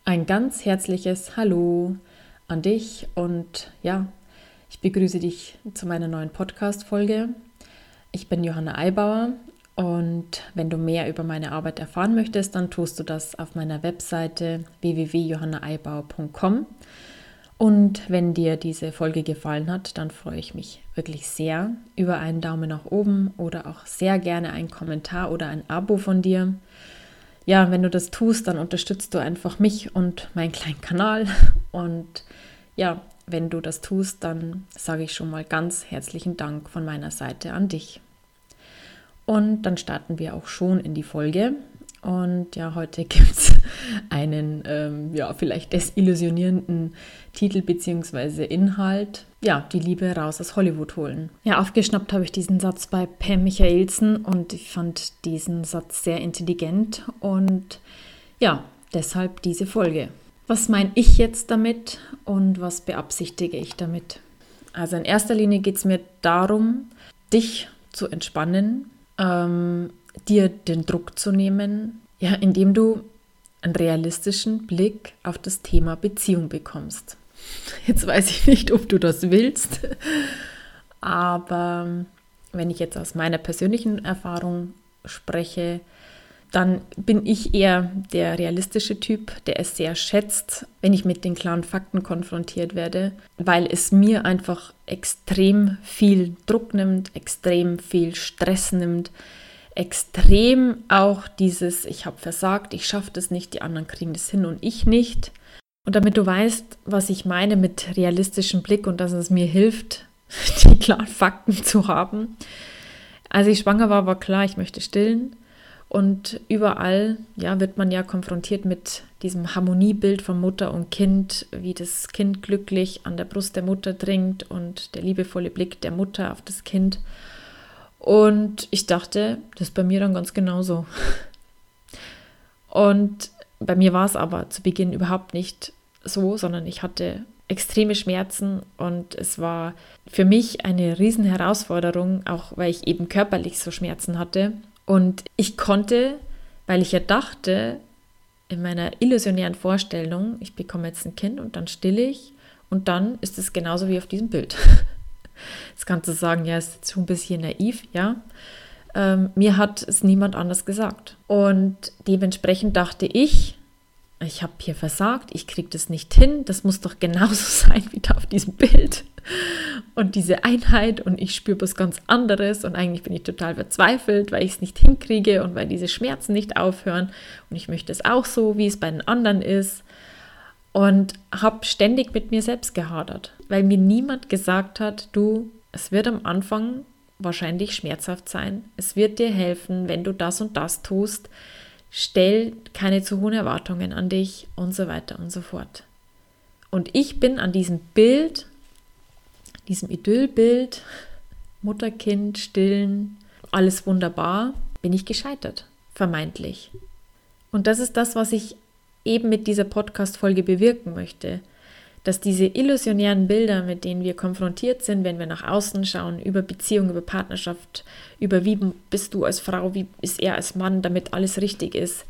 Ein ganz herzliches Hallo an dich und ja, ich begrüße dich zu meiner neuen Podcast-Folge. Ich bin Johanna Eibauer und wenn du mehr über meine Arbeit erfahren möchtest, dann tust du das auf meiner Webseite www.johannaeibauer.com. Und wenn dir diese Folge gefallen hat, dann freue ich mich wirklich sehr über einen Daumen nach oben oder auch sehr gerne einen Kommentar oder ein Abo von dir. Ja, wenn du das tust, dann unterstützt du einfach mich und meinen kleinen Kanal. Und ja, wenn du das tust, dann sage ich schon mal ganz herzlichen Dank von meiner Seite an dich. Und dann starten wir auch schon in die Folge. Und ja, heute gibt es einen, vielleicht desillusionierenden Titel bzw. Inhalt. Ja, die Liebe raus aus Hollywood holen. Ja, aufgeschnappt habe ich diesen Satz bei Pam Michaelsen und ich fand diesen Satz sehr intelligent und ja, deshalb diese Folge. Was meine ich jetzt damit und was beabsichtige ich damit? Also in erster Linie geht es mir darum, dich zu entspannen, dir den Druck zu nehmen, ja, indem du einen realistischen Blick auf das Thema Beziehung bekommst. Jetzt weiß ich nicht, ob du das willst, aber wenn ich jetzt aus meiner persönlichen Erfahrung spreche, dann bin ich eher der realistische Typ, der es sehr schätzt, wenn ich mit den klaren Fakten konfrontiert werde, weil es mir einfach extrem viel Druck nimmt, extrem viel Stress nimmt, extrem auch dieses, ich habe versagt, ich schaffe das nicht, die anderen kriegen das hin und ich nicht. Und damit du weißt, was ich meine mit realistischem Blick und dass es mir hilft, die klaren Fakten zu haben. Als ich schwanger war, war klar, ich möchte stillen. Und überall wird man ja konfrontiert mit diesem Harmoniebild von Mutter und Kind, wie das Kind glücklich an der Brust der Mutter trinkt und der liebevolle Blick der Mutter auf das Kind. Und ich dachte, das ist bei mir dann ganz genauso. Und bei mir war es aber zu Beginn überhaupt nicht so, sondern ich hatte extreme Schmerzen und es war für mich eine riesen Herausforderung, auch weil ich eben körperlich so Schmerzen hatte. Und ich konnte, weil ich ja dachte, in meiner illusionären Vorstellung, ich bekomme jetzt ein Kind und dann stille ich und dann ist es genauso wie auf diesem Bild. Jetzt kannst du sagen, ja, ist jetzt schon ein bisschen naiv, ja. Mir hat es niemand anders gesagt. Und dementsprechend dachte ich habe hier versagt, ich kriege das nicht hin, das muss doch genauso sein wie da auf diesem Bild. Und diese Einheit und ich spüre was ganz anderes und eigentlich bin ich total verzweifelt, weil ich es nicht hinkriege und weil diese Schmerzen nicht aufhören und ich möchte es auch so, wie es bei den anderen ist. Und habe ständig mit mir selbst gehadert, weil mir niemand gesagt hat, du, es wird am Anfang wahrscheinlich schmerzhaft sein, es wird dir helfen, wenn du das und das tust, stell keine zu hohen Erwartungen an dich und so weiter und so fort. Und ich bin an diesem Bild, diesem Idyllbild, Mutter, Kind, Stillen, alles wunderbar, bin ich gescheitert, vermeintlich. Und das ist das, was ich eben mit dieser Podcast-Folge bewirken möchte, dass diese illusionären Bilder, mit denen wir konfrontiert sind, wenn wir nach außen schauen, über Beziehung, über Partnerschaft, über wie bist du als Frau, wie ist er als Mann, damit alles richtig ist,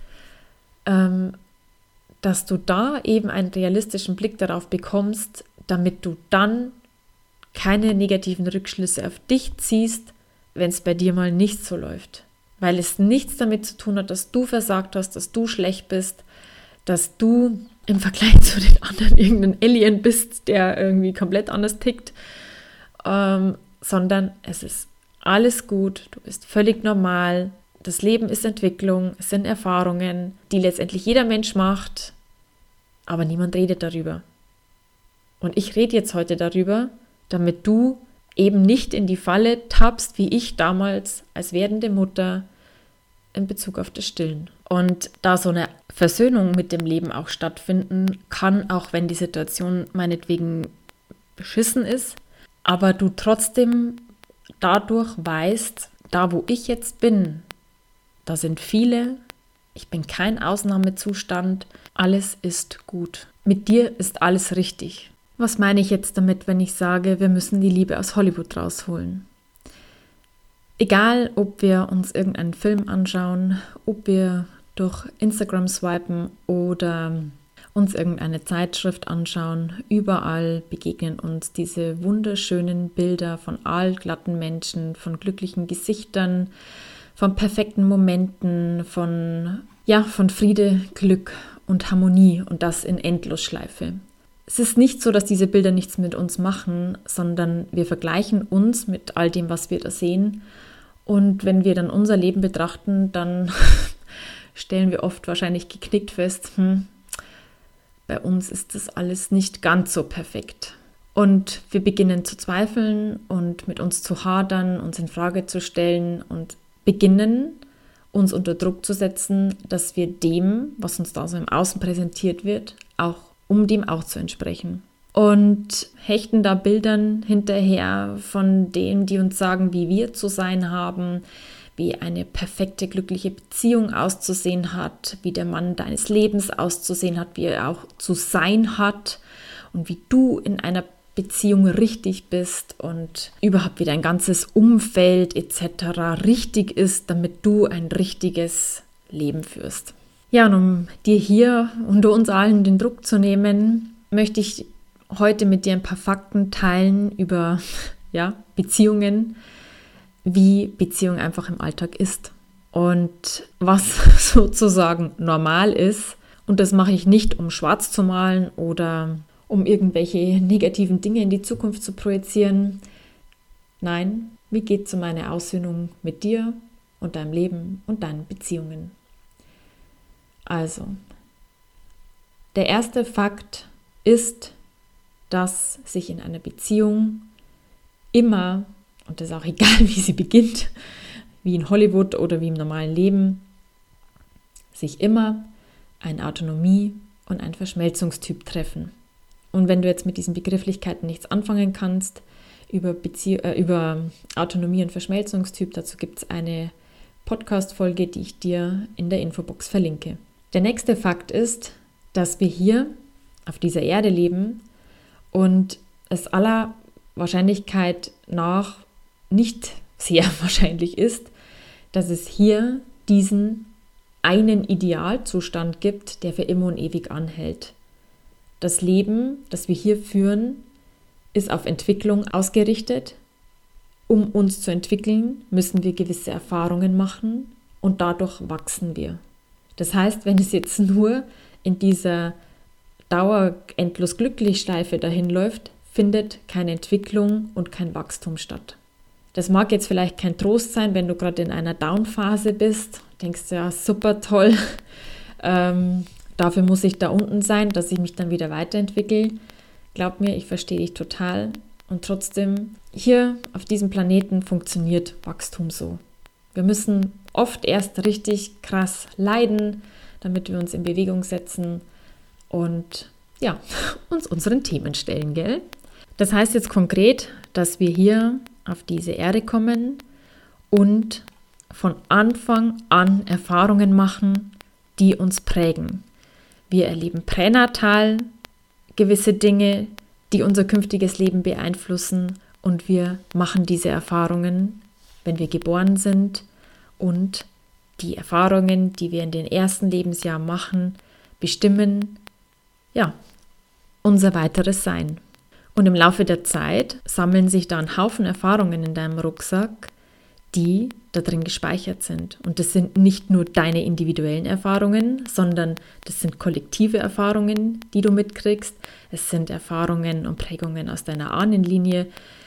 dass du da eben einen realistischen Blick darauf bekommst, damit du dann keine negativen Rückschlüsse auf dich ziehst, wenn es bei dir mal nicht so läuft. Weil es nichts damit zu tun hat, dass du versagt hast, dass du schlecht bist, dass du im Vergleich zu den anderen irgendein Alien bist, der irgendwie komplett anders tickt, sondern es ist alles gut, du bist völlig normal, das Leben ist Entwicklung, es sind Erfahrungen, die letztendlich jeder Mensch macht, aber niemand redet darüber. Und ich rede jetzt heute darüber, damit du eben nicht in die Falle tappst, wie ich damals als werdende Mutter in Bezug auf das Stillen. Und da so eine Versöhnung mit dem Leben auch stattfinden kann, auch wenn die Situation meinetwegen beschissen ist, aber du trotzdem dadurch weißt, da wo ich jetzt bin, da sind viele, ich bin kein Ausnahmezustand, alles ist gut. Mit dir ist alles richtig. Was meine ich jetzt damit, wenn ich sage, wir müssen die Liebe aus Hollywood rausholen? Egal, ob wir uns irgendeinen Film anschauen, ob wir durch Instagram swipen oder uns irgendeine Zeitschrift anschauen, überall begegnen uns diese wunderschönen Bilder von aalglatten Menschen, von glücklichen Gesichtern, von perfekten Momenten, von Friede, Glück und Harmonie und das in Endlosschleife. Es ist nicht so, dass diese Bilder nichts mit uns machen, sondern wir vergleichen uns mit all dem, was wir da sehen. Und wenn wir dann unser Leben betrachten, dann stellen wir oft wahrscheinlich geknickt fest, bei uns ist das alles nicht ganz so perfekt. Und wir beginnen zu zweifeln und mit uns zu hadern, uns in Frage zu stellen und beginnen, uns unter Druck zu setzen, dass wir dem, was uns da so im Außen präsentiert wird, um dem auch zu entsprechen. Und hechten da Bildern hinterher von denen, die uns sagen, wie wir zu sein haben, wie eine perfekte, glückliche Beziehung auszusehen hat, wie der Mann deines Lebens auszusehen hat, wie er auch zu sein hat und wie du in einer Beziehung richtig bist und überhaupt wie dein ganzes Umfeld etc. richtig ist, damit du ein richtiges Leben führst. Ja, und um dir hier und uns allen den Druck zu nehmen, möchte ich heute mit dir ein paar Fakten teilen über Beziehungen, wie Beziehung einfach im Alltag ist und was sozusagen normal ist. Und das mache ich nicht, um schwarz zu malen oder um irgendwelche negativen Dinge in die Zukunft zu projizieren. Nein, wie geht so meine Aussöhnung mit dir und deinem Leben und deinen Beziehungen? Also, der erste Fakt ist, dass sich in einer Beziehung immer, und das ist auch egal, wie sie beginnt, wie in Hollywood oder wie im normalen Leben, sich immer ein Autonomie- und ein Verschmelzungstyp treffen. Und wenn du jetzt mit diesen Begrifflichkeiten nichts anfangen kannst, über Autonomie und Verschmelzungstyp, dazu gibt es eine Podcast-Folge, die ich dir in der Infobox verlinke. Der nächste Fakt ist, dass wir hier auf dieser Erde leben und es aller Wahrscheinlichkeit nach nicht sehr wahrscheinlich ist, dass es hier diesen einen Idealzustand gibt, der für immer und ewig anhält. Das Leben, das wir hier führen, ist auf Entwicklung ausgerichtet. Um uns zu entwickeln, müssen wir gewisse Erfahrungen machen und dadurch wachsen wir. Das heißt, wenn es jetzt nur in dieser endlos glücklich Schleife dahin läuft, findet keine Entwicklung und kein Wachstum statt. Das mag jetzt vielleicht kein Trost sein, wenn du gerade in einer Down-Phase bist, denkst du, ja, super toll, dafür muss ich da unten sein, dass ich mich dann wieder weiterentwickle. Glaub mir, ich verstehe dich total. Und trotzdem, hier auf diesem Planeten funktioniert Wachstum so. Wir müssen oft erst richtig krass leiden, damit wir uns in Bewegung setzen und uns unseren Themen stellen, gell? Das heißt jetzt konkret, dass wir hier auf diese Erde kommen und von Anfang an Erfahrungen machen, die uns prägen. Wir erleben pränatal gewisse Dinge, die unser künftiges Leben beeinflussen und wir machen diese Erfahrungen, wenn wir geboren sind und die Erfahrungen, die wir in den ersten Lebensjahren machen, bestimmen, unser weiteres Sein. Und im Laufe der Zeit sammeln sich da ein Haufen Erfahrungen in deinem Rucksack, die da drin gespeichert sind. Und das sind nicht nur deine individuellen Erfahrungen, sondern das sind kollektive Erfahrungen, die du mitkriegst. Es sind Erfahrungen und Prägungen aus deiner Ahnenlinie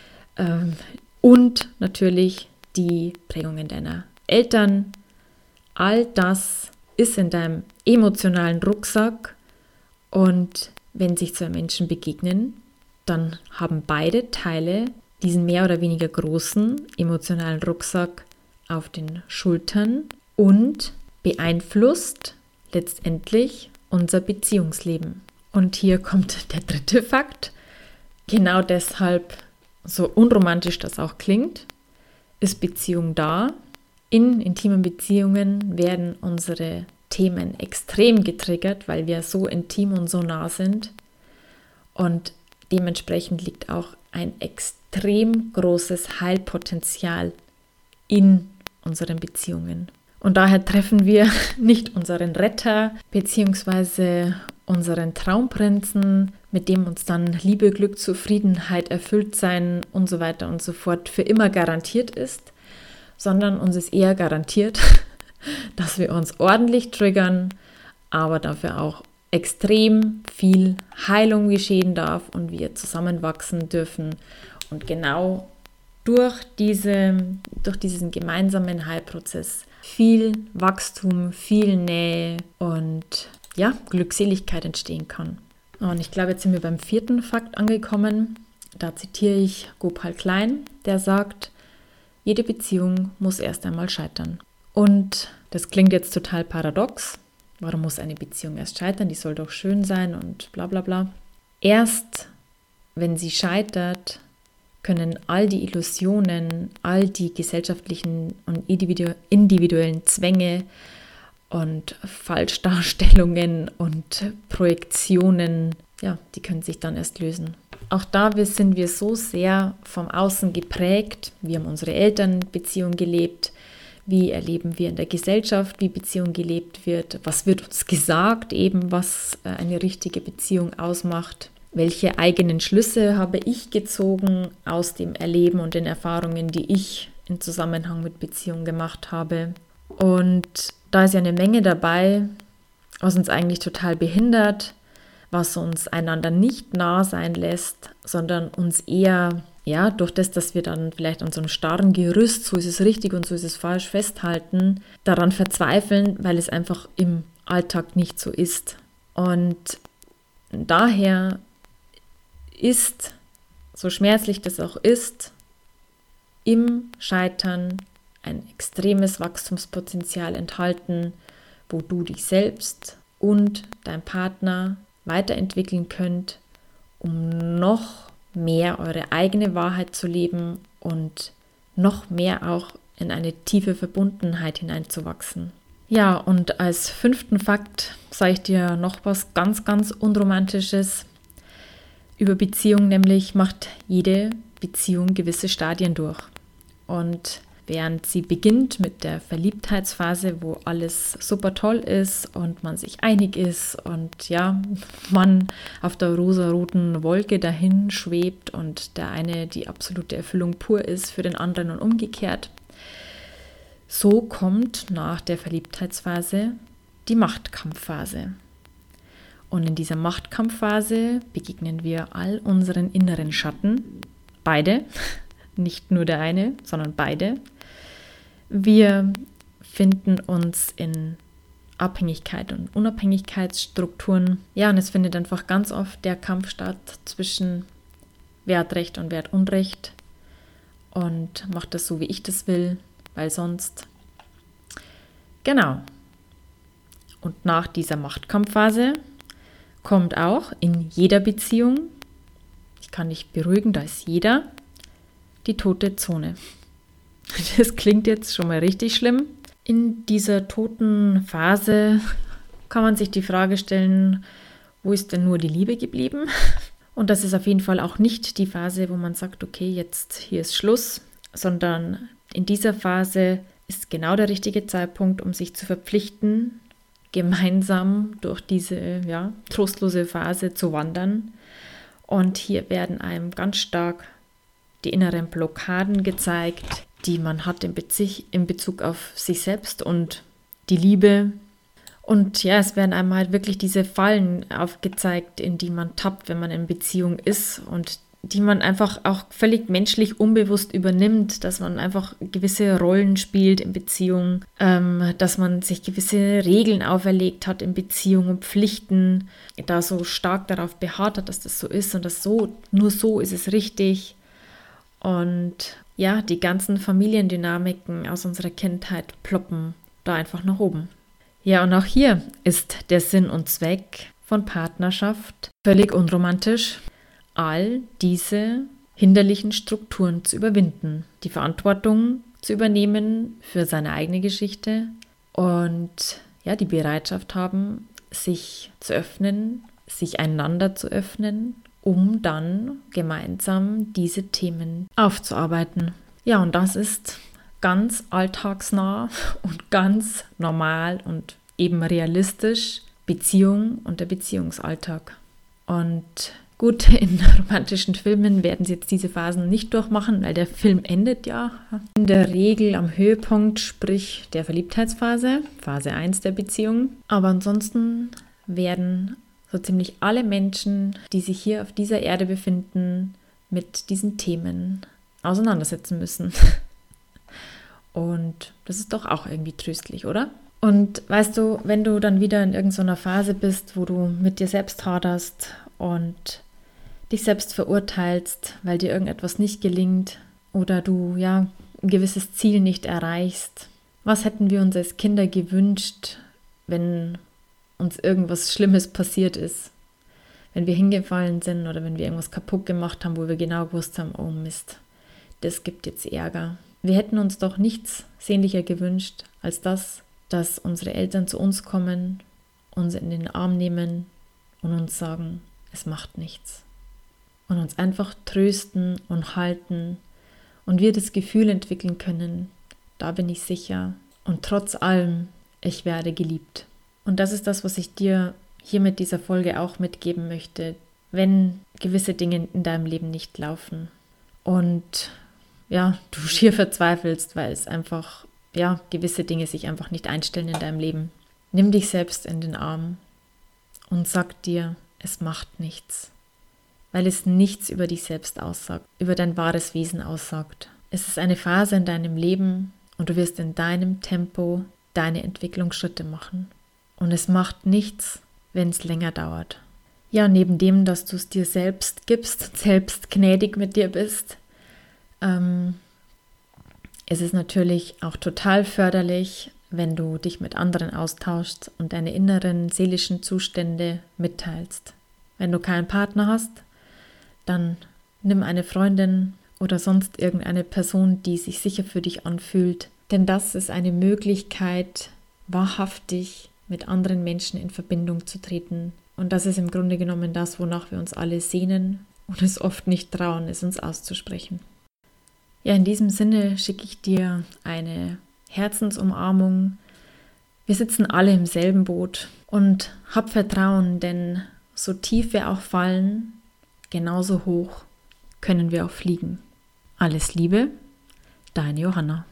und natürlich die Prägungen deiner Eltern. All das ist in deinem emotionalen Rucksack und wenn sich zwei Menschen begegnen, dann haben beide Teile diesen mehr oder weniger großen emotionalen Rucksack auf den Schultern und beeinflusst letztendlich unser Beziehungsleben. Und hier kommt der dritte Fakt. Genau deshalb, so unromantisch das auch klingt, ist Beziehung da. In intimen Beziehungen werden unsere Themen extrem getriggert, weil wir so intim und so nah sind. Und dementsprechend liegt auch ein extrem großes Heilpotenzial in unseren Beziehungen. Und daher treffen wir nicht unseren Retter bzw. unseren Traumprinzen, mit dem uns dann Liebe, Glück, Zufriedenheit, Erfülltsein und so weiter und so fort für immer garantiert ist, sondern uns ist eher garantiert, dass wir uns ordentlich triggern, aber dafür auch extrem viel Heilung geschehen darf und wir zusammenwachsen dürfen und genau durch diesen gemeinsamen Heilprozess viel Wachstum, viel Nähe und ja, Glückseligkeit entstehen kann. Und ich glaube, jetzt sind wir beim 4. Fakt angekommen. Da zitiere ich Gopal Klein, der sagt, jede Beziehung muss erst einmal scheitern. Und das klingt jetzt total paradox. Warum muss eine Beziehung erst scheitern? Die soll doch schön sein und bla bla bla. Erst wenn sie scheitert, können all die Illusionen, all die gesellschaftlichen und individuellen Zwänge und Falschdarstellungen und Projektionen, ja, die können sich dann erst lösen. Auch da sind wir so sehr vom Außen geprägt. Wir haben unsere Elternbeziehung gelebt. Wie erleben wir in der Gesellschaft, wie Beziehung gelebt wird? Was wird uns gesagt, eben was eine richtige Beziehung ausmacht? Welche eigenen Schlüsse habe ich gezogen aus dem Erleben und den Erfahrungen, die ich im Zusammenhang mit Beziehungen gemacht habe? Und da ist ja eine Menge dabei, was uns eigentlich total behindert, was uns einander nicht nah sein lässt, sondern uns eher, ja, durch das, dass wir dann vielleicht an so einem starren Gerüst, so ist es richtig und so ist es falsch, festhalten, daran verzweifeln, weil es einfach im Alltag nicht so ist. Und daher ist, so schmerzlich das auch ist, im Scheitern ein extremes Wachstumspotenzial enthalten, wo du dich selbst und dein Partner weiterentwickeln könnt, um noch mehr eure eigene Wahrheit zu leben und noch mehr auch in eine tiefe Verbundenheit hineinzuwachsen. Ja, und als 5. Fakt sage ich dir noch was ganz, ganz Unromantisches über Beziehung, nämlich macht jede Beziehung gewisse Stadien durch. Und während sie beginnt mit der Verliebtheitsphase, wo alles super toll ist und man sich einig ist und ja, man auf der rosaroten Wolke dahin schwebt und der eine die absolute Erfüllung pur ist für den anderen und umgekehrt, so kommt nach der Verliebtheitsphase die Machtkampfphase. Und in dieser Machtkampfphase begegnen wir all unseren inneren Schatten, beide, nicht nur der eine, sondern beide. Wir finden uns in Abhängigkeit und Unabhängigkeitsstrukturen. Ja, und es findet einfach ganz oft der Kampf statt zwischen wer hat Recht und wer hat Unrecht und macht das so, wie ich das will, weil sonst. Genau. Und nach dieser Machtkampfphase kommt auch in jeder Beziehung, ich kann dich beruhigen, da ist jeder, die tote Zone. Das klingt jetzt schon mal richtig schlimm. In dieser toten Phase kann man sich die Frage stellen, wo ist denn nur die Liebe geblieben? Und das ist auf jeden Fall auch nicht die Phase, wo man sagt, okay, jetzt hier ist Schluss, sondern in dieser Phase ist genau der richtige Zeitpunkt, um sich zu verpflichten, gemeinsam durch diese trostlose Phase zu wandern. Und hier werden einem ganz stark die inneren Blockaden gezeigt, die man hat in Bezug auf sich selbst und die Liebe. Und ja, es werden einem halt wirklich diese Fallen aufgezeigt, in die man tappt, wenn man in Beziehung ist und die man einfach auch völlig menschlich unbewusst übernimmt, dass man einfach gewisse Rollen spielt in Beziehung, dass man sich gewisse Regeln auferlegt hat in Beziehung und Pflichten, da so stark darauf beharrt hat, dass das so ist und dass nur so ist es richtig. Und ja, die ganzen Familiendynamiken aus unserer Kindheit ploppen da einfach nach oben. Ja, und auch hier ist der Sinn und Zweck von Partnerschaft völlig unromantisch, all diese hinderlichen Strukturen zu überwinden, die Verantwortung zu übernehmen für seine eigene Geschichte und ja, die Bereitschaft haben, sich zu öffnen, sich einander zu öffnen, um dann gemeinsam diese Themen aufzuarbeiten. Ja, und das ist ganz alltagsnah und ganz normal und eben realistisch Beziehung und der Beziehungsalltag. Und gut, in romantischen Filmen werden sie jetzt diese Phasen nicht durchmachen, weil der Film endet ja in der Regel am Höhepunkt, sprich der Verliebtheitsphase, Phase 1 der Beziehung. Aber ansonsten werden so ziemlich alle Menschen, die sich hier auf dieser Erde befinden, mit diesen Themen auseinandersetzen müssen. Und das ist doch auch irgendwie tröstlich, oder? Und weißt du, wenn du dann wieder in irgendeiner Phase bist, wo du mit dir selbst haderst und dich selbst verurteilst, weil dir irgendetwas nicht gelingt oder du ein gewisses Ziel nicht erreichst, was hätten wir uns als Kinder gewünscht, wenn uns irgendwas Schlimmes passiert ist? Wenn wir hingefallen sind oder wenn wir irgendwas kaputt gemacht haben, wo wir genau gewusst haben, oh Mist, das gibt jetzt Ärger. Wir hätten uns doch nichts sehnlicher gewünscht, als das, dass unsere Eltern zu uns kommen, uns in den Arm nehmen und uns sagen, es macht nichts. Und uns einfach trösten und halten und wir das Gefühl entwickeln können, da bin ich sicher und trotz allem, ich werde geliebt. Und das ist das, was ich dir hier mit dieser Folge auch mitgeben möchte, wenn gewisse Dinge in deinem Leben nicht laufen und du schier verzweifelst, weil es einfach, gewisse Dinge sich einfach nicht einstellen in deinem Leben. Nimm dich selbst in den Arm und sag dir, es macht nichts, weil es nichts über dich selbst aussagt, über dein wahres Wesen aussagt. Es ist eine Phase in deinem Leben und du wirst in deinem Tempo deine Entwicklungsschritte machen. Und es macht nichts, wenn es länger dauert. Ja, neben dem, dass du es dir selbst gibst, selbst gnädig mit dir bist, es ist natürlich auch total förderlich, wenn du dich mit anderen austauschst und deine inneren seelischen Zustände mitteilst. Wenn du keinen Partner hast, dann nimm eine Freundin oder sonst irgendeine Person, die sich sicher für dich anfühlt. Denn das ist eine Möglichkeit, wahrhaftig mit anderen Menschen in Verbindung zu treten. Und das ist im Grunde genommen das, wonach wir uns alle sehnen und es oft nicht trauen, es uns auszusprechen. Ja, in diesem Sinne schicke ich dir eine Herzensumarmung. Wir sitzen alle im selben Boot und hab Vertrauen, denn so tief wir auch fallen, genauso hoch können wir auch fliegen. Alles Liebe, deine Johanna.